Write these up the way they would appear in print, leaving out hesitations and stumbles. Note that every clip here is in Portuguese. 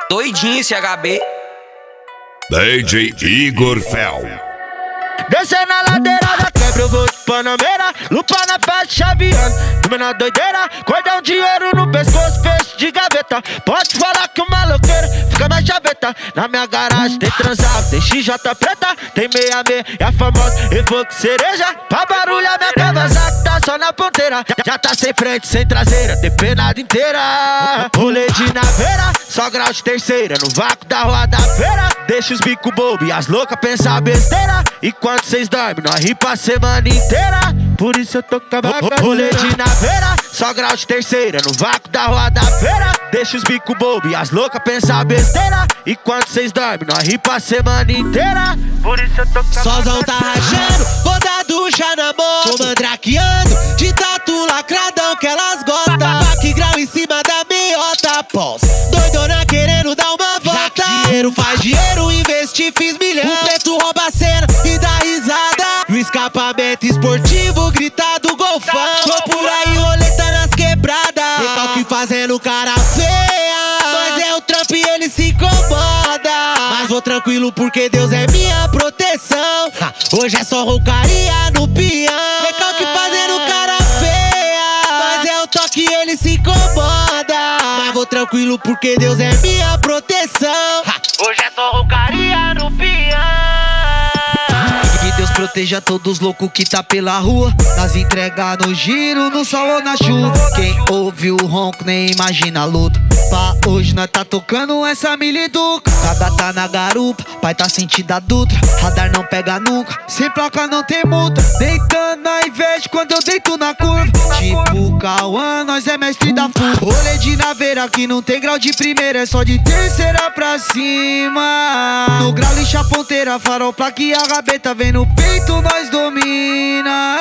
Doidinho esse HB. DJ Igor Fel. Descer na ladeira da quebra, eu vou de Panameira. Lupa na festa, chaveando, dormindo na doideira. Cordão de ouro no pescoço, fecho de gaveta. Pode falar que o maloqueiro fica mais chaveta. Na minha garagem tem transado, tem XJ preta. Tem 66 e a famosa Evoque cereja. Pra barulhar minha Kawasaki tá só na ponteira. Já tá sem frente, sem traseira, depenada inteira. Rolê de naveira, só grau de terceira. No vácuo da rua da feira. Deixa os bico bobo e as loucas pensar besteira. E quando cês dormem, nós ri pra semana inteira. Por isso eu tô com a bagaceira. Rolê de naveira, só grau de terceira. No vácuo da rua da feira. Deixa os bico bobo e as loucas pensar besteira. E quando cês dormem, nós ri pra semana inteira. Por isso eu tô com a Solzão tá rachando, vou dar ducha na moto. Tô mandrakeando, de tatu lacradão que elas gostam. Baque grau em cima da meiota, pós. Doidona querendo dar uma volta. Dinheiro faz dinheiro, investi, fiz milhão. O preto rouba a cena e dá risada. No escapamento esportivo, gritado golfão. Tô por aí, roleta nas quebradas. Recalque fazendo cara feia. Mas é o trampo e ele se incomoda. Mas vou tranquilo porque Deus é minha proteção. Hoje é só roucaria no peão. Recalque fazendo cara feia. Mas é o toque e ele se incomoda. Mas vou tranquilo porque Deus é minha proteção. Hoje é só roucaria no peão. Que Deus proteja todos os loucos que tá pela rua. Nas entregas no giro, no sol ou na chuva. Quem ouve o ronco nem imagina a luta. Pra hoje nós tá tocando essa miliduca. Cada tá na garupa, pai tá sentindo a Dutra. Radar não pega nunca, sem placa não tem multa. Deitando na inveja quando eu deito na curva. Tipo Cauã, nós é mestre da fuga. Rolê de naveira que não tem grau de primeira, é só de terceira pra cima. No grau lixa ponteira, farol, placa e a rabeta. Vem no peito, nós domina.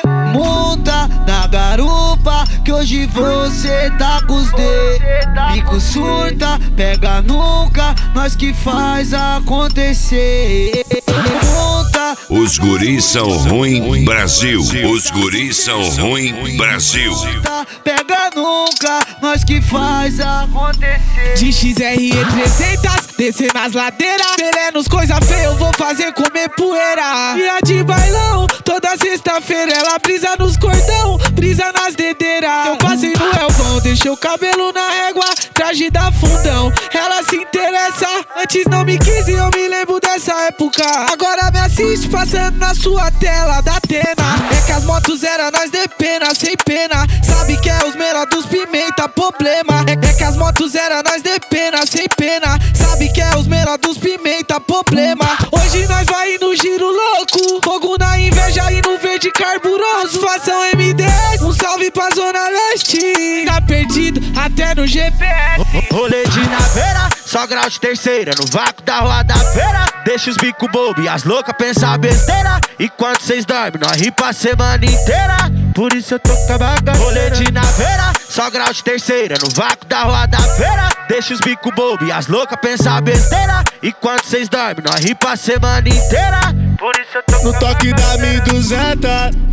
Monta na garupa, que hoje você tá com os dedos. Bico surta, pega nunca, nós que faz acontecer. Monta. Os guris são ruim, Brasil. Os guris são ruim, Brasil. Pega nunca, nós que faz acontecer. De XRE 300, descer nas ladeiras. Venenos, coisa feia, eu vou fazer comer poeira. E a de bailão, toda sexta-feira ela brisa nos cordão, brisa nas dedeiras. Eu passei no Elvão, deixei o cabelo na régua, traje da fundão. Ela se interessa, antes não me quis e eu me lembro dessa época. Agora me assiste passando na sua tela da Atena. É que as motos eram nós de pena, sem pena. Sabe que é os menor dos pimenta, problema. É que as motos eram nós de pena, sem pena. Sabe que é os menor dos pimenta, problema. Hoje nós vai no giro louco, fogo na inveja e no verde carburoso. Fação M10, um salve pra Zona Leste. Tá perdido até no GPS. Rolê de naveira, só grau de terceira. No vácuo da rua da feira. Deixa os bico bobo e as loucas pensar besteira. E quando cês dormem, nós ri pra semana inteira. Por isso eu tô com a bagaceira. Rolê de naveira, só grau de terceira. No vácuo da rua da feira. Deixa os bico bobo e as loucas pensar besteira. E quando cês dormem, nós ri pra semana inteira. Por isso eu tô com no toque da 1200,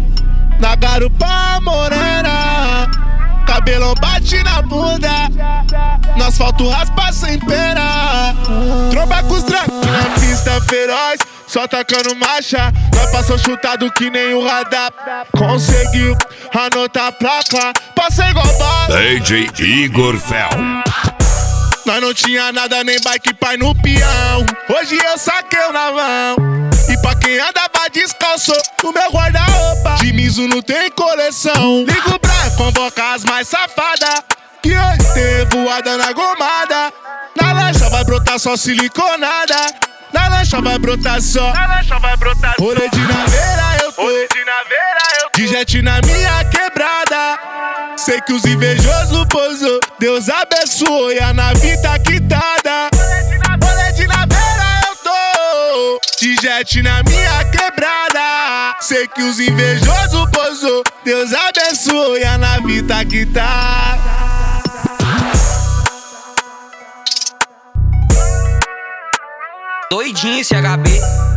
na garupa morena. Cabelão bate na bunda, no asfalto raspa sem pena. Tromba com os dragões na pista feroz, só tacando marcha. Nós passou chutado que nem o radar. Conseguiu anotar a placa, passei igual bala. DJ Igor Fel. Nós não tinha nada, nem bike, pai no peão. Hoje eu saquei o navão. E pra quem andava descalço, o meu guarda-roupa de Mizuno tem coleção. Ligo pra convocar as mais safadas, que hoje tem voada na gomada. Na lancha vai brotar só siliconada. Na lancha vai brotar só. Rolê de naveira eu tô. De jet na minha quebrada. Sei que os invejosos posou, Deus abençoou e a nave tá quitada. Rolê de naveira eu tô. De jet na minha quebrada. Sei que os invejosos posou, Deus abençoou e a nave tá quitada. Doidinho esse HB.